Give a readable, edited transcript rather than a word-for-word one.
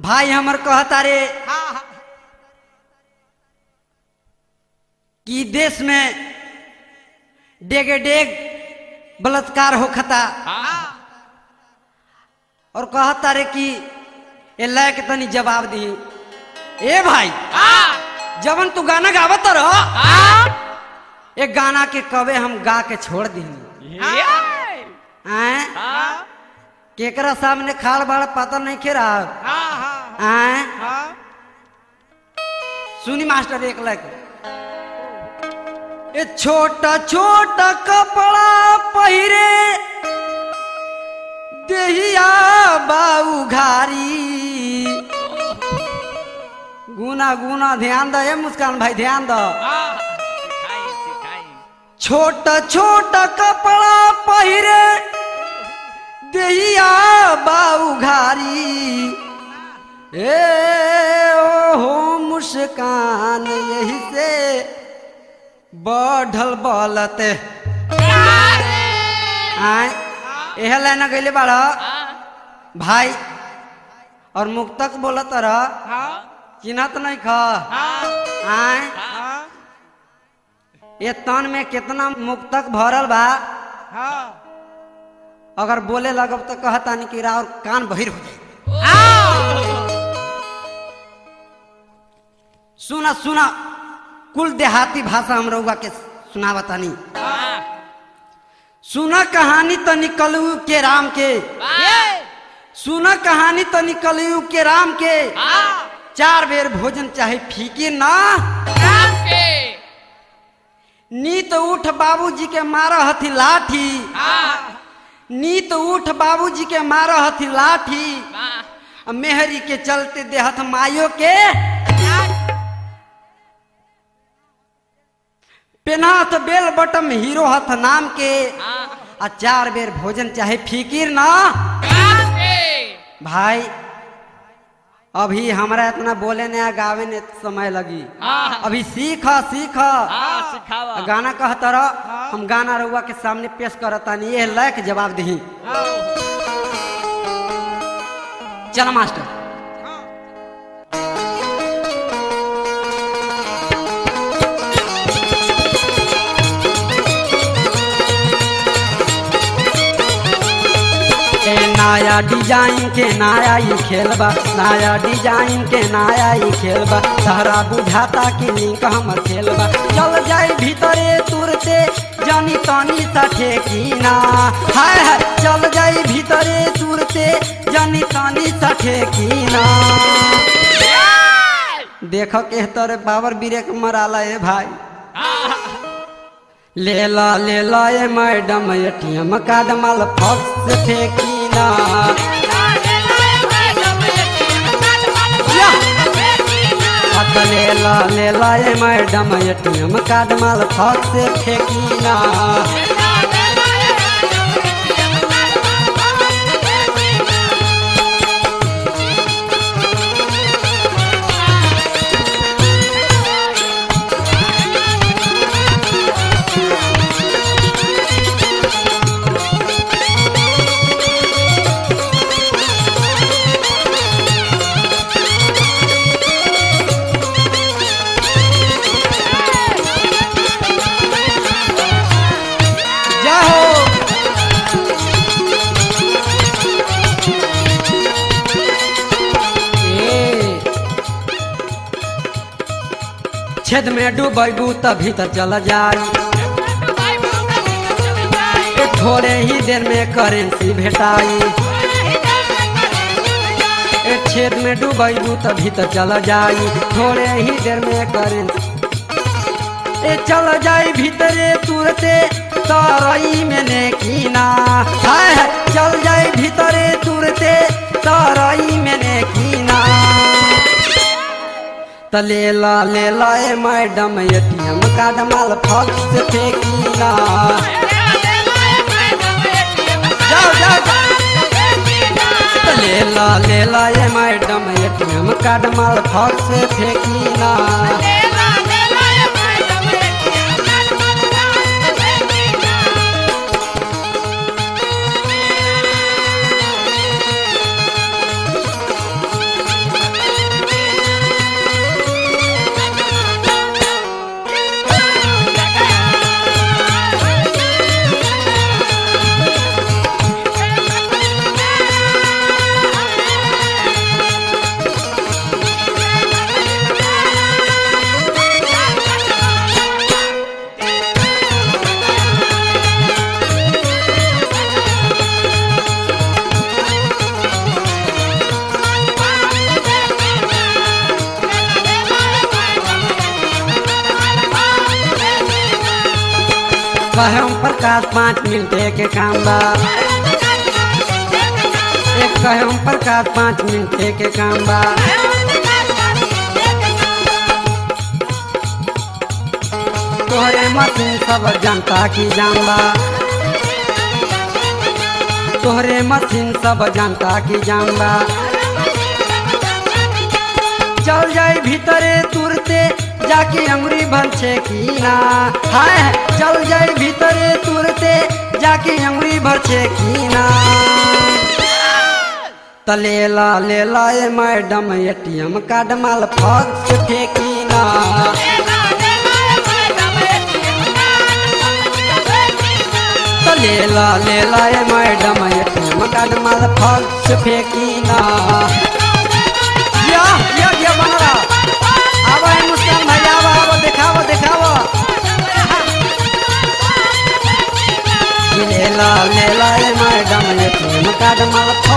भाई हमर कहता रे कि देश में डेगे डेग बलात्कार होखता और कहता रे कि ए लायक तनी जवाब दी। ए भाई जवन तू गाना गावत रहो एक गाना के कवे हम गा के छोड़ दी केकरा सामने खाल बाड़ पता नहीं खे रहा सुनी मास्टर एक लायक ए छोटा छोटा कपड़ा पहिरे देहिया बाऊ घारी गुना गुना ध्यान दे मुस्कान भाई ध्यान दो छोटा छोटा कपड़ा पहिरे देहिया बाऊ घारी ए हो मुस्कान यही से बढ़ल बलत यह लाइन गईले बाड़ भाई और मुक्तक बोलत रह चिन्हत नहीं खा ये तन में कितना मुक्तक भरल बा अगर बोले लगब तो कहता नहीं कि और कान बहिर हो जाए। सुना सुना कुल देहाती भाषा हम रउआ के सुनावता नहीं सुना कहानी तो निकलू के राम के सुना कहानी तो निकलू के राम के 4 बेर भोजन चाहे फीके ना नीत उठ बाबूजी के मारा हथी लाठी नीत उठ बाबूजी के मारा हथी लाठी मेहरी के चलते देहत मायो के पेनाथ बेल बटम हीरो हथ नाम के 4 बेर भोजन चाहे फीकिर ना भाई अभी हमरा इतना बोले ने गावे ने समय लगी अभी सीख सीख गाना कहता रह हम गाना रउआ के सामने पेश करता नहीं ये लायक जवाब दी चल मास्टर नया डिजाइन के नया ही खेलबा नया डिजाइन के नया ही खेलबा तहरा बुझाता कि लिंक हमर खेलबा चल जाए भीतरे तुरते जानी तानी सठे की ना हाय हाय चल जाए भीतरे तुरते जानी तानी सठे की ना देखो के तोरे पावर ब्रेक मराला है भाई ले ला ए मैडम एटीएम कार्ड माल फक्स से फेंकी ले ला ए मैडम एटीएम कार्ड माल फक से फेंकीना छेद में डूबू तभी तो चल जाई थोड़े ही देर में करेंसी भेटाई छेद में डूबू तभी तो चल जाई थोड़े ही देर में करेंसी चल जाई भीतरे तुरते तारई मैंने की ना हाय चल जाई भीतरे तुरते तारई मैंने की ना त ले ला ए मैडम एटीएम कार्ड माल फक से फेंकीना जाओ जाओ त ले ला ए मैडम एटीएम कार्ड माल फक से फेंकीना कहम प्रकाश 5 मिनट के काम बा एक कहम प्रकाश 5 मिनट के काम बा तोहरे मशीन सब जनता की जानबा तोहरे मशीन सब जनता की जानबा चल जाए भीतरे तुरते जाके अंगुरी भरछे की ना हाय चल जाए भीतरे तुरते जाके अंगुरी भरछे की ना त लेला ए मैडम एटीएम कार्ड माल फक्स फेंकी ना लेला ए मैडम एटीएम कार्ड माल फक्स फेंकी ना या बन रहा अब मुस्कान भाई आवा देखावा लेला ए मैडम एटीएम कार्ड माल